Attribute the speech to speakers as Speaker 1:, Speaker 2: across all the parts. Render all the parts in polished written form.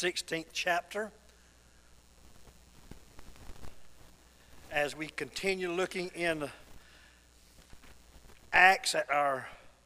Speaker 1: 16th chapter. As we continue looking in Acts at our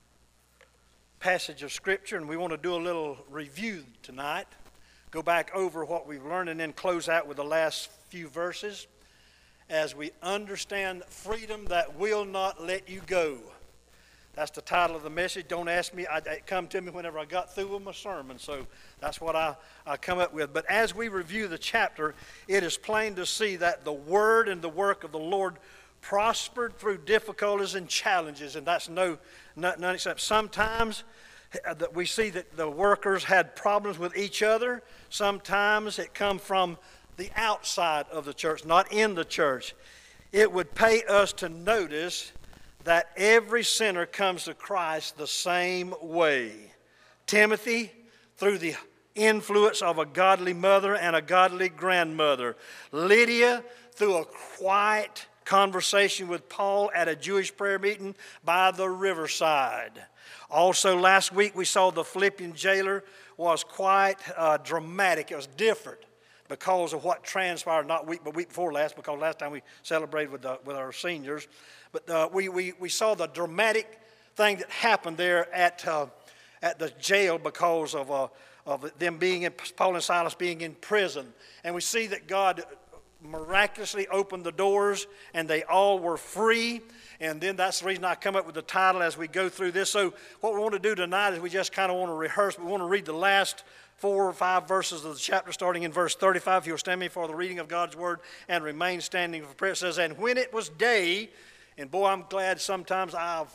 Speaker 1: passage of Scripture, and we want to do a little review tonight. Go back over what we've learned and then close out with the last few verses as we understand freedom that will not let you go. That's the title of the message. Don't ask me. It come to me whenever I got through with my sermon, so that's what I come up with. But as we review the chapter, it is plain to see that the word and the work of the Lord prospered through difficulties and challenges, and that's none except sometimes that we see that the workers had problems with each other. Sometimes it come from the outside of the church, not in the church. It would pay us to notice that every sinner comes to Christ the same way. Timothy, through the influence of a godly mother and a godly grandmother. Lydia, through a quiet conversation with Paul at a Jewish prayer meeting by the riverside. Also, last week we saw the Philippian jailer was quite dramatic. It was different because of what transpired, not week, but week before last, because last time we celebrated with our seniors. But we saw the dramatic thing that happened there at the jail because of them being Paul and Silas being in prison. And we see that God miraculously opened the doors and they all were free. And then that's the reason I come up with the title as we go through this. So what we want to do tonight is we just kind of want to rehearse. We want to read the last 4 or 5 verses of the chapter, starting in verse 35. If you'll stand me for the reading of God's word and remain standing for prayer. It says, "And when it was day," and boy, I'm glad sometimes I've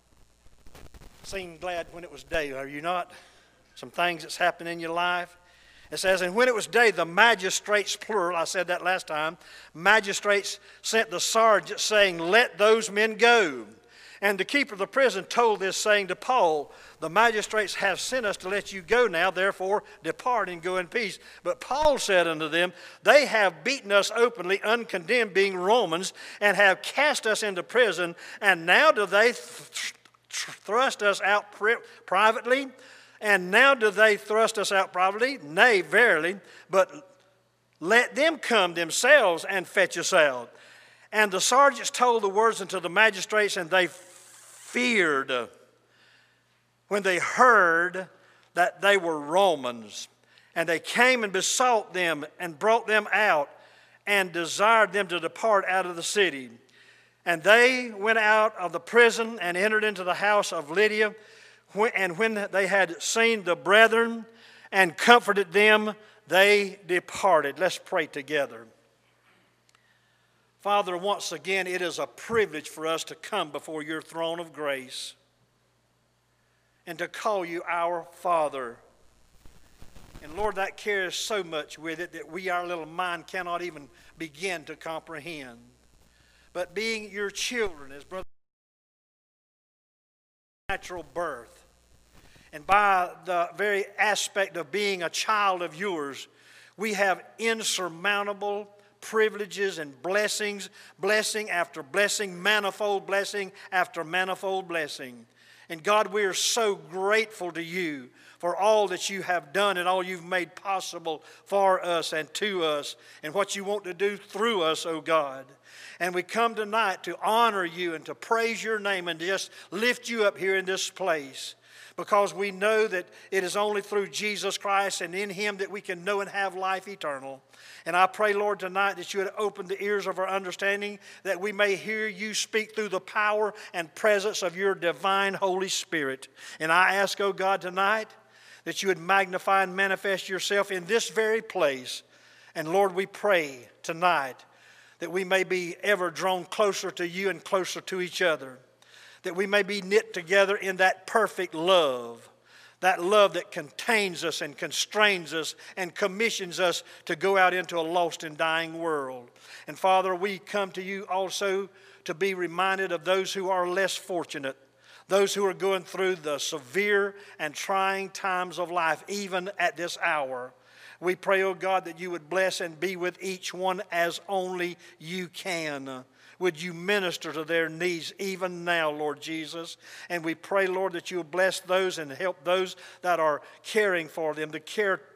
Speaker 1: seen glad when it was day. Are you not? Some things that's happened in your life. It says, "And when it was day, the magistrates," plural, I said that last time, magistrates sent the sergeant saying, "Let those men go." And the keeper of the prison told this, saying to Paul, "The magistrates have sent us to let you go now, therefore depart and go in peace." But Paul said unto them, "They have beaten us openly, uncondemned, being Romans, and have cast us into prison, and now do they thrust us out privately? And now do they thrust us out privately? Nay, verily, but let them come themselves and fetch us out." And the sergeants told the words unto the magistrates, and they feared when they heard that they were Romans. And they came and besought them and brought them out and desired them to depart out of the city. And they went out of the prison and entered into the house of Lydia. And when they had seen the brethren and comforted them, they departed. Let's pray together. Father, once again, it is a privilege for us to come before your throne of grace and to call you our Father. And Lord, that carries so much with it that our little mind cannot even begin to comprehend. But being your children, as brother, natural birth, and by the very aspect of being a child of yours, we have insurmountable privileges and blessings, blessing after blessing, manifold blessing after manifold blessing. And God, we are so grateful to you for all that you have done and all you've made possible for us and to us and what you want to do through us, oh God. And we come tonight to honor you and to praise your name and to just lift you up here in this place, because we know that it is only through Jesus Christ and in him that we can know and have life eternal. And I pray, Lord, tonight that you would open the ears of our understanding, that we may hear you speak through the power and presence of your divine Holy Spirit. And I ask, oh God, tonight that you would magnify and manifest yourself in this very place. And Lord, we pray tonight that we may be ever drawn closer to you and closer to each other, that we may be knit together in that perfect love, that love that contains us and constrains us and commissions us to go out into a lost and dying world. And Father, we come to you also to be reminded of those who are less fortunate, those who are going through the severe and trying times of life, even at this hour. We pray, oh God, that you would bless and be with each one as only you can. Would you minister to their needs even now, Lord Jesus? And we pray, Lord, that you will bless those and help those that are caring for them, the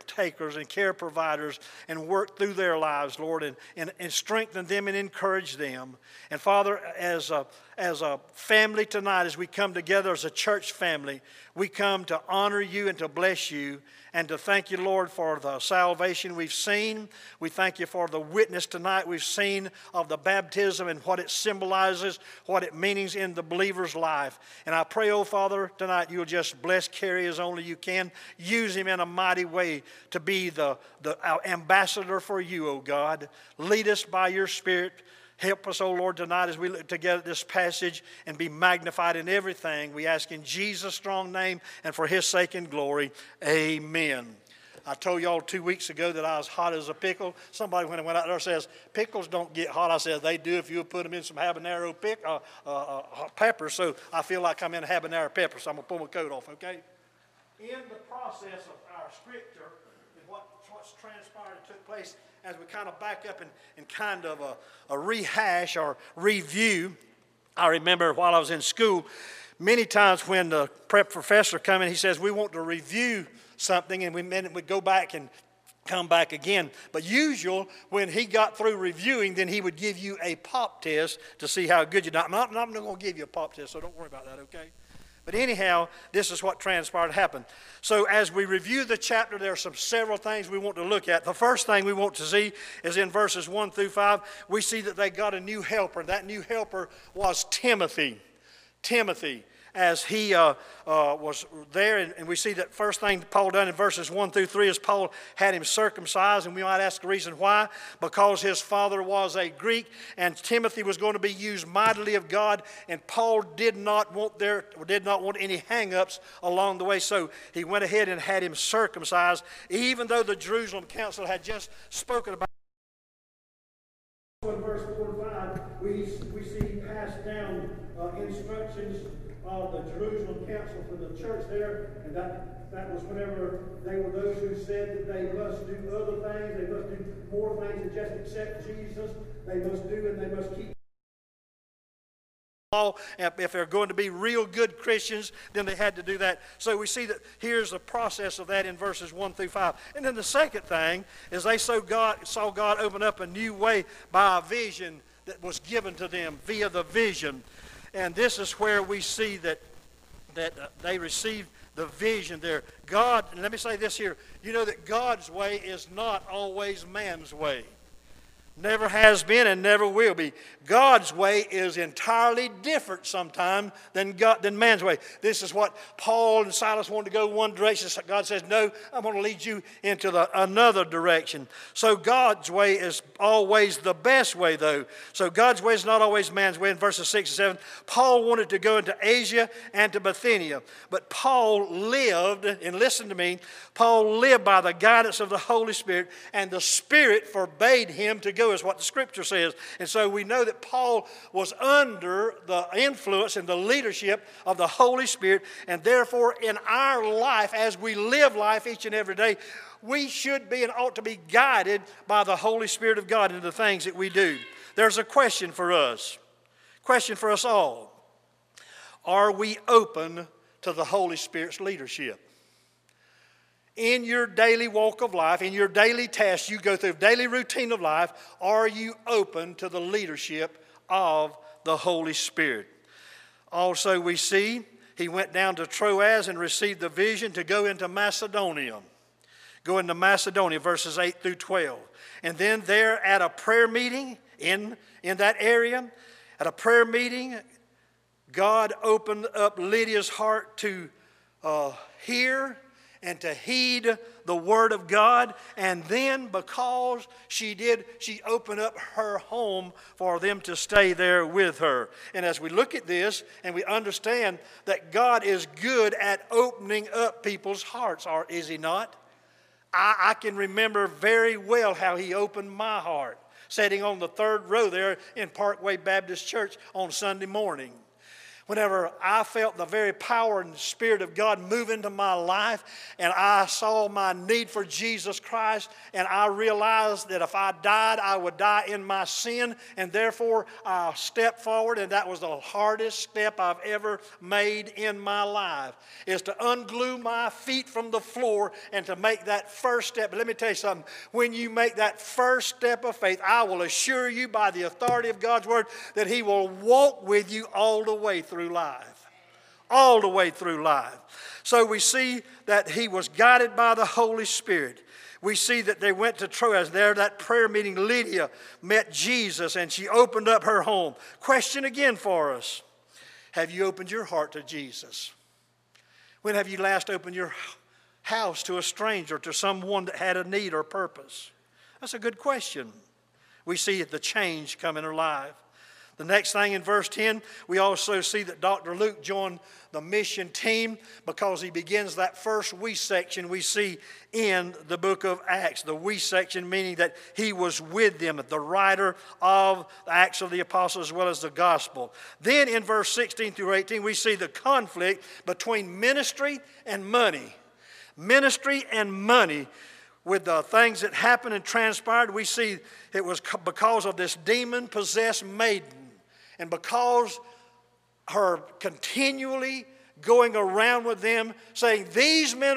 Speaker 1: takers and care providers and work through their lives, Lord, and strengthen them and encourage them. And Father, as a family tonight, as we come together as a church family, we come to honor you and to bless you and to thank you, Lord, for the salvation we've seen. We thank you for the witness tonight we've seen of the baptism and what it symbolizes, what it means in the believer's life. And I pray, oh Father, tonight you'll just bless Kerry as only you can. Use him in a mighty way to be our ambassador for you, oh God. Lead us by your Spirit. Help us, oh Lord, tonight as we look together at this passage and be magnified in everything. We ask in Jesus' strong name and for his sake and glory. Amen. I told y'all 2 weeks ago that I was hot as a pickle. Somebody when I went out there says, pickles don't get hot. I said, they do if you put them in some habanero pepper. So I feel like I'm in habanero pepper, so I'm going to pull my coat off, okay? In the process of our scripture and what's transpired and took place, as we kind of back up and kind of a rehash or review, I remember while I was in school, many times when the prep professor come in, he says, we want to review something, and we go back and come back again. But usual, when he got through reviewing, then he would give you a pop test to see how good you did. I'm not going to give you a pop test, so don't worry about that, okay? But anyhow, this is what transpired happened. So as we review the chapter, there are several things we want to look at. The first thing we want to see is in verses 1 through 5. We see that they got a new helper. That new helper was Timothy. Timothy, as he was there, and we see that first thing Paul done in verses 1 through 3 is Paul had him circumcised, and we might ask the reason why. Because his father was a Greek, and Timothy was going to be used mightily of God, and Paul did not want any hang-ups along the way, so he went ahead and had him circumcised, even though the Jerusalem Council had just spoken about. In verse 4 and 5, we see passed down instructions of the Jerusalem Council for the church there, and that was whenever they were those who said that they must do other things, they must do more things than just accept Jesus, they must do and they must keep law. If they're going to be real good Christians, then they had to do that. So we see that here's the process of that in verses 1 through 5. And then the second thing is they saw God open up a new way by a vision that was given to them via the vision. And this is where we see that they received the vision there. God, and let me say this here, you know that God's way is not always man's way. Never has been and never will be. God's way is entirely different sometimes than man's way. This is what Paul and Silas wanted to go one direction. God says, no, I'm going to lead you into another direction. So God's way is always the best way, though. So God's way is not always man's way. In verses 6 and 7, Paul wanted to go into Asia and to Bithynia. But Paul lived, and listen to me, Paul lived by the guidance of the Holy Spirit, and the Spirit forbade him to go, is what the Scripture says. And so we know that Paul was under the influence and the leadership of the Holy Spirit, and therefore in our life, as we live life each and every day, we should be and ought to be guided by the Holy Spirit of God in the things that we do. There's a question for us all. Are we open to the Holy Spirit's leadership? In your daily walk of life, in your daily tasks you go through, daily routine of life, are you open to the leadership of the Holy Spirit? Also, we see he went down to Troas and received the vision to go into Macedonia. Go into Macedonia, verses 8 through 12. And then there at a prayer meeting in that area, at a prayer meeting, God opened up Lydia's heart to hear and to heed the Word of God. And then because she opened up her home for them to stay there with her. And as we look at this and we understand that God is good at opening up people's hearts, is He not? I can remember very well how He opened my heart, sitting on the third row there in Parkway Baptist Church on Sunday morning. whenever I felt the very power and Spirit of God move into my life, and I saw my need for Jesus Christ, and I realized that if I died, I would die in my sin, and therefore I stepped forward, and that was the hardest step I've ever made in my life, is to unglue my feet from the floor and to make that first step. But let me tell you something. When you make that first step of faith, I will assure you by the authority of God's Word that He will walk with you all the way through life. All the way through life. So we see that he was guided by the Holy Spirit. We see that they went to Troas. There, that prayer meeting, Lydia met Jesus and she opened up her home. Question again for us. Have you opened your heart to Jesus? When have you last opened your house to a stranger, to someone that had a need or purpose? That's a good question. We see the change come in her life. The next thing in verse 10, we also see that Dr. Luke joined the mission team because he begins that first we section we see in the book of Acts. The we section meaning that he was with them, the writer of the Acts of the Apostles as well as the gospel. Then in verse 16 through 18, we see the conflict between ministry and money. Ministry and money. With the things that happened and transpired, we see it was because of this demon-possessed maiden. And because her continually going around with them, saying, these men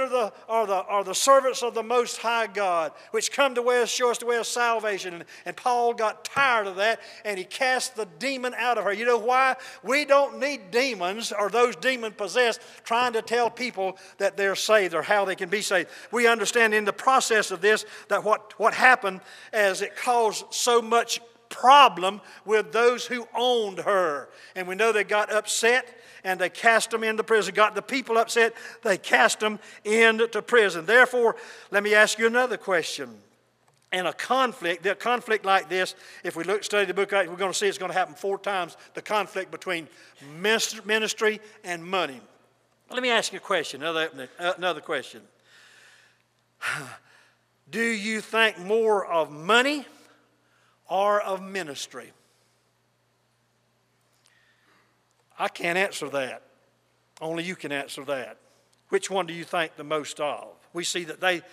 Speaker 1: are the servants of the Most High God, which come to show us the way of salvation. And Paul got tired of that, and he cast the demon out of her. You know why? We don't need demons or those demon-possessed trying to tell people that they're saved or how they can be saved. We understand in the process of this that what happened as it caused so much problem with those who owned her. And we know they got upset and they cast them into prison. Got the people upset, they cast them into prison. Therefore, let me ask you another question. In a conflict like this, if we study the book, we're going to see it's going to happen 4 times, the conflict between ministry and money. Let me ask you a question, another question. Do you think more of money or of ministry? I can't answer that. Only you can answer that. Which one do you think the most of? We see that they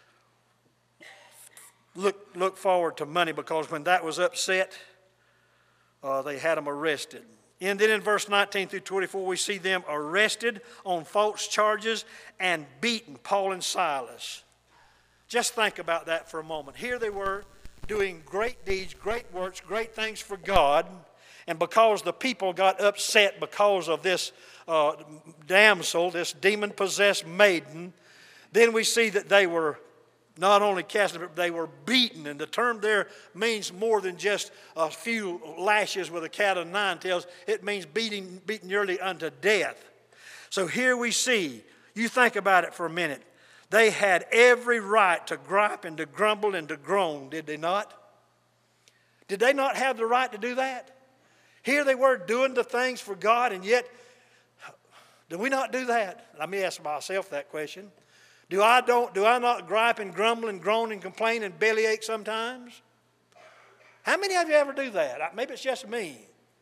Speaker 1: look forward to money because when that was upset, they had them arrested. And then in verse 19 through 24, we see them arrested on false charges and beaten, Paul and Silas. Just think about that for a moment. Here they were, doing great deeds, great works, great things for God. And because the people got upset because of this damsel, this demon-possessed maiden, then we see that they were not only cast, but they were beaten. And the term there means more than just a few lashes with a cat o' nine tails. It means beaten nearly unto death. So here we see, you think about it for a minute, they had every right to gripe and to grumble and to groan, did they not? Did they not have the right to do that? Here they were doing the things for God, and yet, do we not do that? Let me ask myself that question. Do I not gripe and grumble and groan and complain and bellyache sometimes? How many of you ever do that? Maybe it's just me.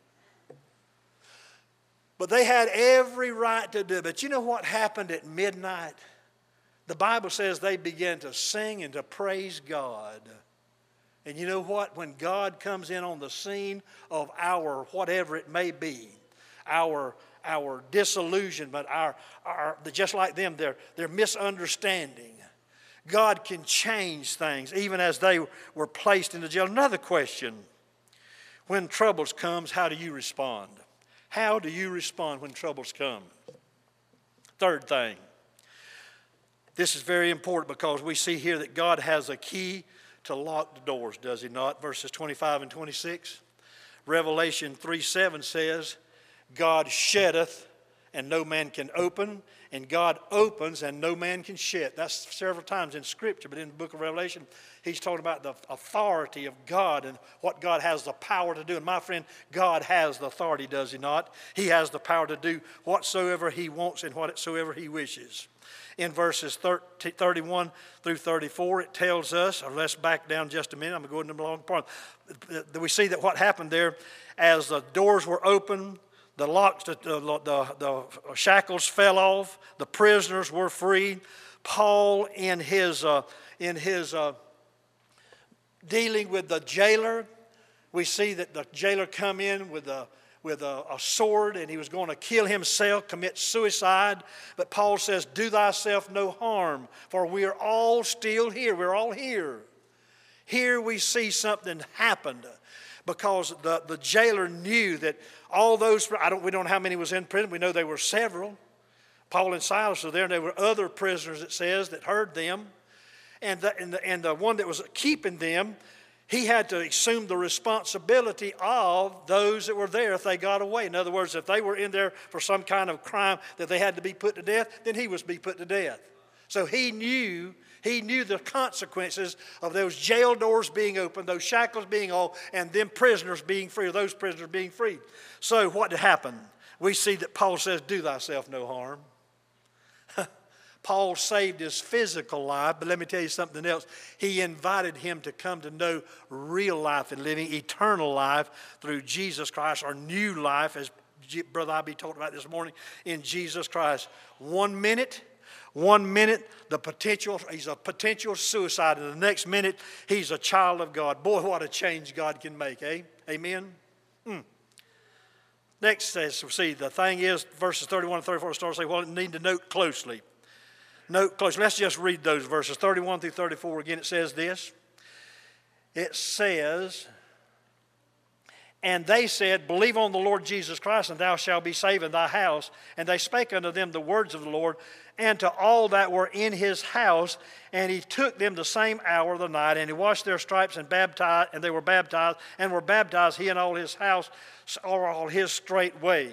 Speaker 1: But they had every right to do it. But you know what happened at midnight? The Bible says they began to sing and to praise God. And you know what? When God comes in on the scene of our whatever it may be, our disillusionment, just like them, their misunderstanding, God can change things even as they were placed into jail. Another question. When troubles comes, how do you respond? How do you respond when troubles come? Third thing. This is very important because we see here that God has a key to lock the doors, does he not? Verses 25 and 26. Revelation 3:7 says, God shutteth and no man can open, and God opens and no man can shut. That's several times in Scripture, but in the book of Revelation, he's talking about the authority of God and what God has the power to do. And my friend, God has the authority, does he not? He has the power to do whatsoever he wants and whatsoever he wishes. In verses 31 through 34, it tells us, or let's back down just a minute, I'm going to go into the long part. We see that what happened there, as the doors were open, The locks, the shackles fell off. The prisoners were freed. Paul, in his dealing with the jailer, we see that the jailer come in with a sword, and he was going to kill himself, commit suicide. But Paul says, do thyself no harm, for we are all still here. We're all here. Here we see something happened because the jailer knew that all those, we don't know how many was in prison. We know there were several. Paul and Silas were there, and there were other prisoners, it says, that heard them. And the one that was keeping them, he had to assume the responsibility of those that were there if they got away. In other words, if they were in there for some kind of crime that they had to be put to death, then he was to be put to death. So he knew the consequences of those jail doors being opened, those shackles being off, and them prisoners being free, or those prisoners being freed. So what happened? We see that Paul says, do thyself no harm. Paul saved his physical life, but let me tell you something else. He invited him to come to know real life and living eternal life through Jesus Christ, or new life, as Brother I.B. talked about this morning, in Jesus Christ. 1 minute, he's a potential suicide, and the next minute, he's a child of God. Boy, what a change God can make, eh? Amen? Next says, see, the thing is, verses 31 and 34 start saying, well, you need to note closely. Note closely. Let's just read those verses, 31 through 34. Again, it says this. It says, and they said, believe on the Lord Jesus Christ, and thou shalt be saved in thy house. And they spake unto them the words of the Lord, and to all that were in his house. And he took them the same hour of the night, and he washed their stripes and baptized, and they were baptized, he and all his house, or all his straightway.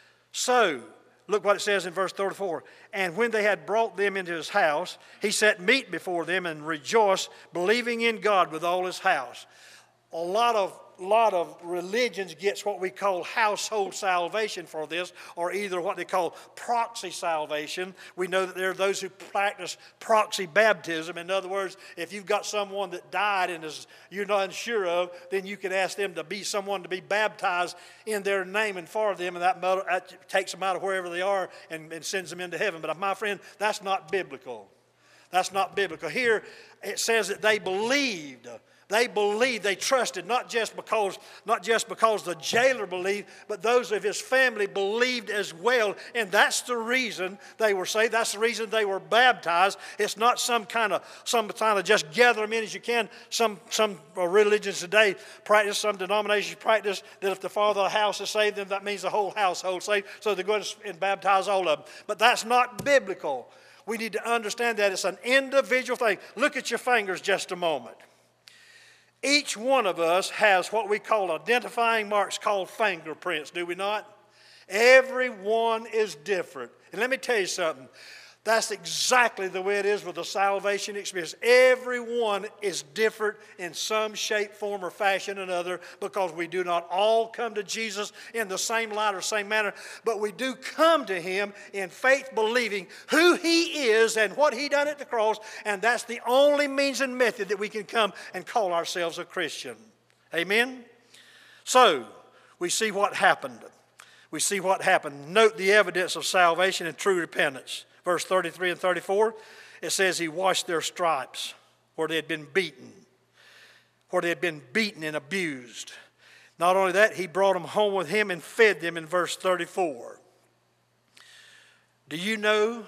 Speaker 1: So, look what it says in verse 34. And when they had brought them into his house, he set meat before them and rejoiced, believing in God with all his house. A lot of religions gets what we call household salvation for this, or either what they call proxy salvation. We know that there are those who practice proxy baptism. In other words, if you've got someone that died and you're not unsure of, then you can ask them to be someone to be baptized in their name and for them, and that takes them out of wherever they are and sends them into heaven. But my friend, that's not biblical. That's not biblical. Here it says that they believed. They believed, they trusted, not just because the jailer believed, but those of his family believed as well. And that's the reason they were saved. That's the reason they were baptized. It's not some kind of just gather them in as you can. Some religions today practice, some denominations practice that if the father of the house is saved, then that means the whole household saved. So they go and baptize all of them. But that's not biblical. We need to understand that it's an individual thing. Look at your fingers just a moment. Each one of us has what we call identifying marks called fingerprints, do we not? Everyone is different. And let me tell you something. That's exactly the way it is with the salvation experience. Everyone is different in some shape, form, or fashion or another, because we do not all come to Jesus in the same light or same manner, but we do come to him in faith, believing who he is and what he done at the cross, and that's the only means and method that we can come and call ourselves a Christian. Amen? So, we see what happened. We see what happened. Note the evidence of salvation and true repentance. Verse 33 and 34, it says he washed their stripes where they had been beaten, and abused. Not only that, he brought them home with him and fed them in verse 34. Do you know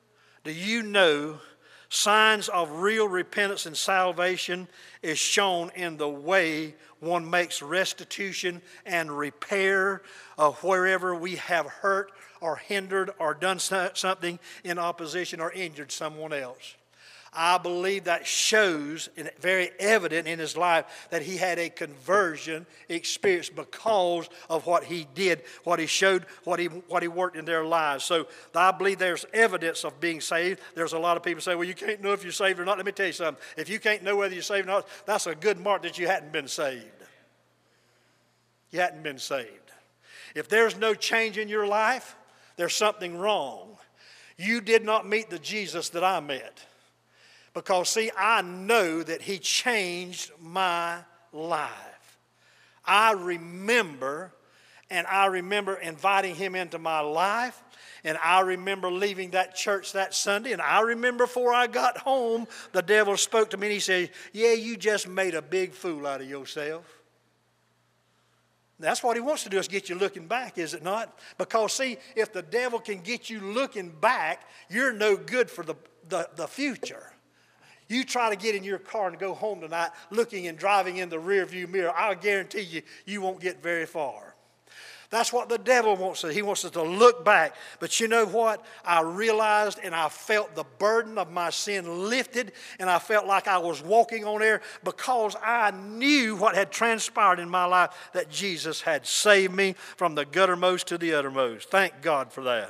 Speaker 1: signs of real repentance and salvation is shown in the way one makes restitution and repair of wherever we have hurt or hindered or done something in opposition or injured someone else. I believe that shows, and very evident in his life, that he had a conversion experience because of what he did, what he showed, what he worked in their lives. So I believe there's evidence of being saved. There's a lot of people say, well, you can't know if you're saved or not. Let me tell you something. If you can't know whether you're saved or not, that's a good mark that you hadn't been saved. You hadn't been saved. If there's no change in your life, there's something wrong. You did not meet the Jesus that I met. Because, see, I know that he changed my life. I remember And I remember inviting him into my life. And I remember leaving that church that Sunday. And I remember before I got home, the devil spoke to me and he said, yeah, you just made a big fool out of yourself. That's what he wants to do, is get you looking back, is it not? Because, see, if the devil can get you looking back, you're no good for the future. You try to get in your car and go home tonight looking and driving in the rearview mirror, I'll guarantee you, you won't get very far. That's what the devil wants to do. He wants us to look back. But you know what? I realized and I felt the burden of my sin lifted, and I felt like I was walking on air because I knew what had transpired in my life, that Jesus had saved me from the guttermost to the uttermost. Thank God for that.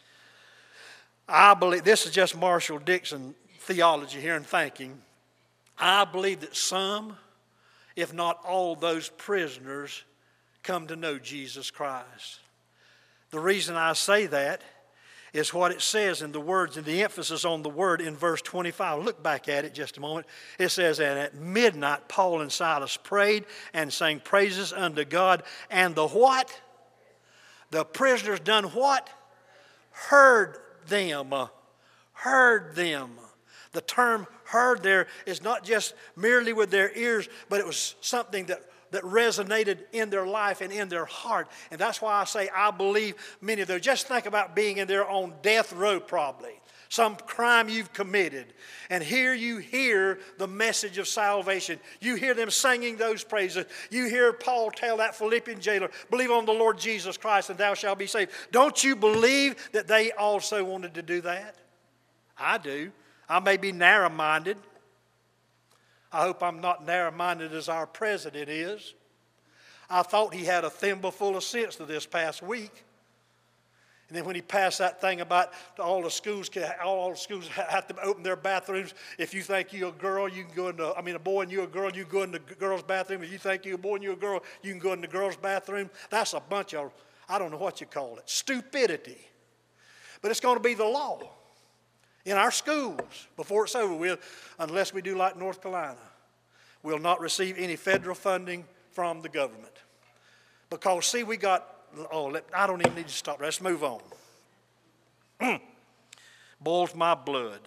Speaker 1: I believe, this is just Marshall Dixon theology here and thinking, I believe that some, if not all those prisoners, come to know Jesus Christ. The reason I say that is what it says in the words, and the emphasis on the word in verse 25. Look back at it just a moment. It says, and at midnight Paul and Silas prayed and sang praises unto God, and the what? The prisoners done what? Heard them. Heard them. The term heard there is not just merely with their ears, but it was something that resonated in their life and in their heart. And that's why I say I believe many of them. Just think about being in their own death row probably. Some crime you've committed. And here you hear the message of salvation. You hear them singing those praises. You hear Paul tell that Philippian jailer, believe on the Lord Jesus Christ and thou shalt be saved. Don't you believe that they also wanted to do that? I do. I may be narrow-minded. I hope I'm not narrow-minded as our president is. I thought he had a thimble full of sense this past week. And then when he passed that thing about all the schools have to open their bathrooms. If you think you're a girl, you can go into, a boy and you're a girl, you can go in the girl's bathroom. If you think you're a boy and you're a girl, you can go in the girl's bathroom. That's a bunch of, I don't know what you call it, stupidity. But it's going to be the law in our schools before it's over with, unless we do like North Carolina. We'll not receive any federal funding from the government. Because, see, we got, I don't even need to stop. Let's move on. Boils my blood.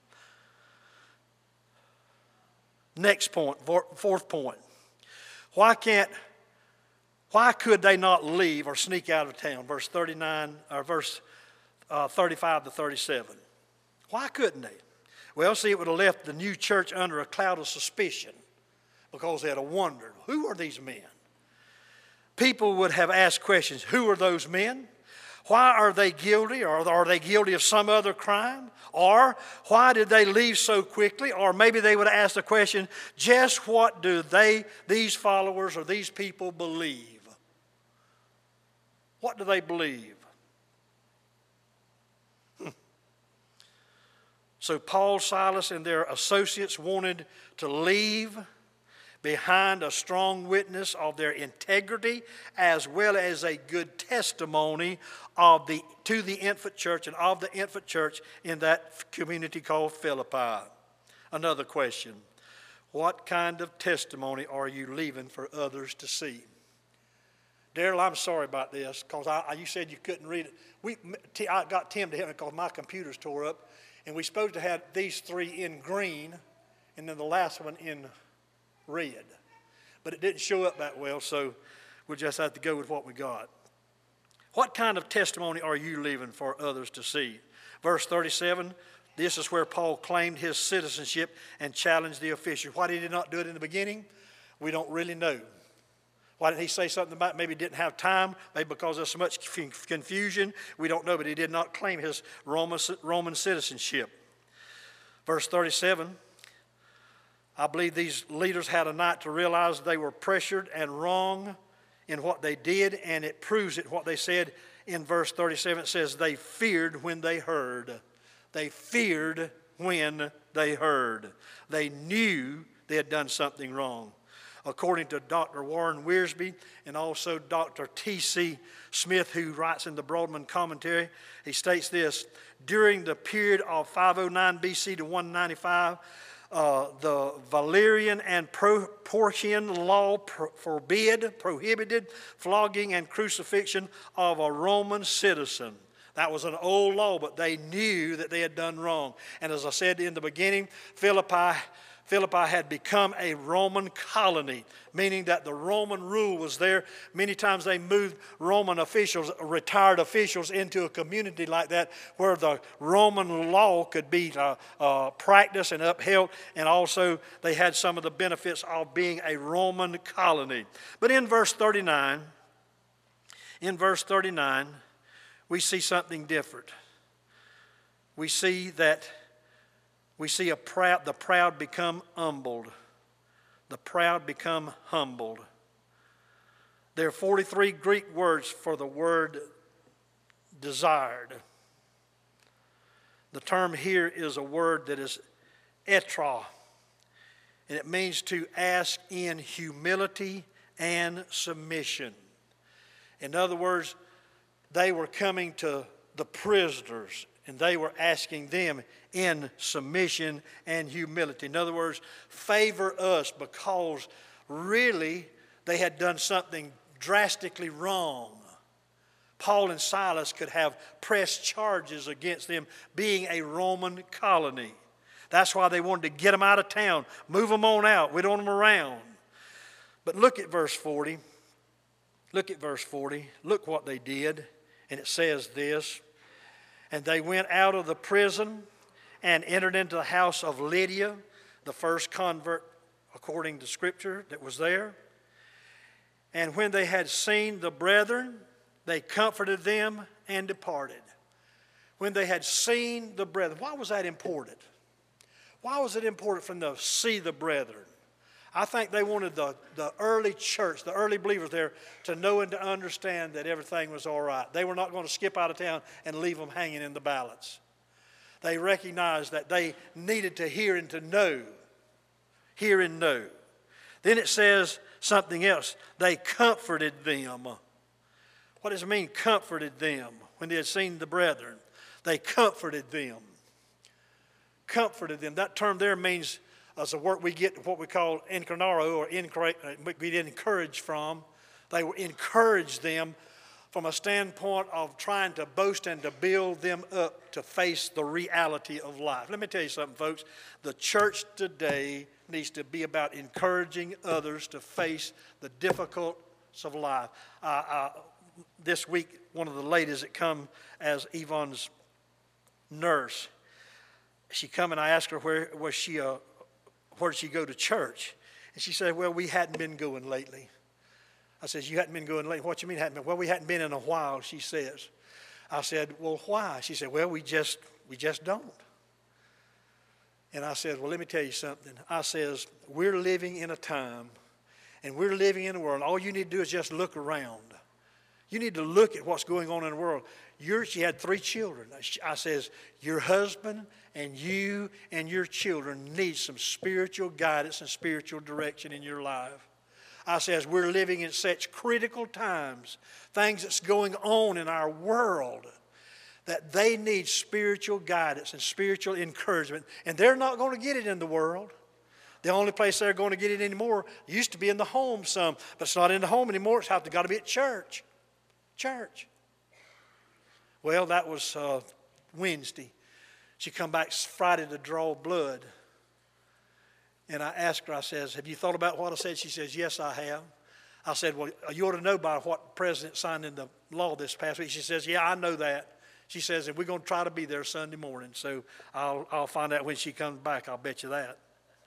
Speaker 1: Next point, fourth point. Why could they not leave or sneak out of town? Verse 39, or verse 35 to 37. Why couldn't they? Well, see, it would have left the new church under a cloud of suspicion because they had wondered, who are these men? People would have asked questions. Who are those men? Why are they guilty? Or are they guilty of some other crime? Or why did they leave so quickly? Or maybe they would have asked the question, just what do these followers or these people believe? What do they believe? So Paul, Silas, and their associates wanted to leave behind a strong witness of their integrity as well as a good testimony to the infant church and of the infant church in that community called Philippi. Another question. What kind of testimony are you leaving for others to see? Daryl, I'm sorry about this because you said you couldn't read it. I got Tim to help me because my computer's tore up. And we're supposed to have these three in green and then the last one in red. But it didn't show up that well, so we'll just have to go with what we got. What kind of testimony are you leaving for others to see? Verse 37, this is where Paul claimed his citizenship and challenged the officials. Why did he not do it in the beginning? We don't really know. Why didn't he say something about maybe he didn't have time, maybe because there's so much confusion? We don't know, but he did not claim his Roman citizenship. Verse 37, I believe these leaders had a night to realize they were pressured and wrong in what they did, and it proves it. What they said in verse 37, it says they feared when they heard. They feared when they heard. They knew they had done something wrong. According to Dr. Warren Wiersbe and also Dr. T.C. Smith, who writes in the Broadman Commentary, he states this: during the period of 509 BC to 195, the Valerian and Porcian law prohibited flogging and crucifixion of a Roman citizen. That was an old law, but they knew that they had done wrong. And as I said in the beginning, Philippi had become a Roman colony, meaning that the Roman rule was there. Many times they moved Roman officials, retired officials, into a community like that where the Roman law could be practiced and upheld, and also they had some of the benefits of being a Roman colony. But in verse 39, we see something different. We see the proud become humbled. The proud become humbled. There are 43 Greek words for the word desired. The term here is a word that is etra, and it means to ask in humility and submission. In other words, they were coming to the prisoners, and they were asking them in submission and humility. In other words, favor us, because really they had done something drastically wrong. Paul and Silas could have pressed charges against them being a Roman colony. That's why they wanted to get them out of town, move them on out. We don't want them around. But look at verse 40. Look at verse 40. Look what they did. And it says this: "And they went out of the prison and entered into the house of Lydia," the first convert according to Scripture that was there. "And when they had seen the brethren, they comforted them and departed." When they had seen the brethren. Why was that important? Why was it important for them to see the brethren? I think they wanted the early church, the early believers there, to know and to understand that everything was all right. They were not going to skip out of town and leave them hanging in the balance. They recognized that they needed to hear and to know. Hear and know. Then it says something else. They comforted them. What does it mean, comforted them? When they had seen the brethren, they comforted them. Comforted them. That term there means, as a word we get what we call encarnaro, or we encourage from. They encouraged them from a standpoint of trying to boast and to build them up to face the reality of life. Let me tell you something, folks. The church today needs to be about encouraging others to face the difficulties of life. This week, one of the ladies that come as Yvonne's nurse, she come and I asked her where did she go to church? And she said, "Well, we hadn't been going lately." I said, "You hadn't been going lately? What you mean hadn't been?" "Well, we hadn't been in a while," she says. I said, "Well, why?" She said, "Well, we just don't." And I said, "Well, let me tell you something." I says, "We're living in a time, and we're living in a world. All you need to do is just look around. You need to look at what's going on in the world." She had 3 children. I says, "Your husband and you and your children need some spiritual guidance and spiritual direction in your life." I says, "We're living in such critical times, things that's going on in our world, that they need spiritual guidance and spiritual encouragement. And they're not going to get it in the world. The only place they're going to get it anymore used to be in the home some, but it's not in the home anymore. It's got to be at church. Church." Well, that was Wednesday. She come back Friday to draw blood. And I asked her, I says, "Have you thought about what I said?" She says, "Yes, I have." I said, "Well, you ought to know by what the president signed into law this past week." She says, "Yeah, I know that." She says, "And we're going to try to be there Sunday morning. So I'll find out when she comes back. I'll bet you that."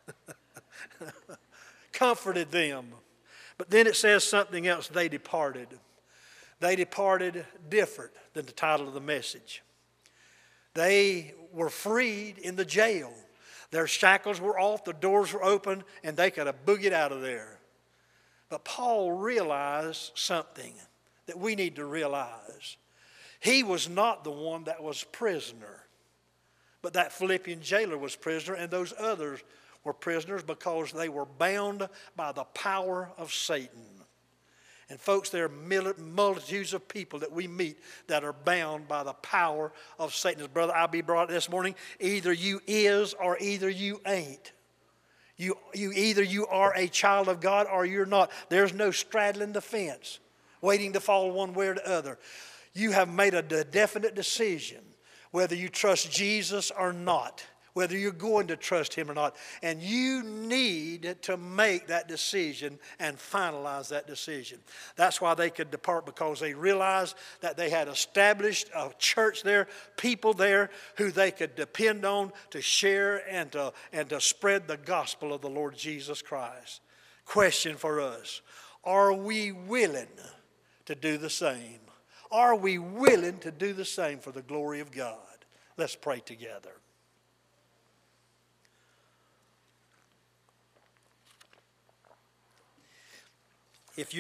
Speaker 1: Comforted them. But then it says something else. They departed. They departed different than the title of the message. They were freed in the jail. Their shackles were off, the doors were open, and they could have boogied out of there. But Paul realized something that we need to realize. He was not the one that was prisoner, but that Philippian jailer was prisoner, and those others were prisoners because they were bound by the power of Satan. And folks, there are multitudes of people that we meet that are bound by the power of Satan. As Brother I.B. brought this morning, either you is or either you ain't. Either you are a child of God or you're not. There's no straddling the fence, waiting to fall one way or the other. You have made a definite decision whether you trust Jesus or not, whether you're going to trust Him or not. And you need to make that decision and finalize that decision. That's why they could depart, because they realized that they had established a church there, people there who they could depend on to share and to spread the gospel of the Lord Jesus Christ. Question for us: are we willing to do the same? Are we willing to do the same for the glory of God? Let's pray together. If you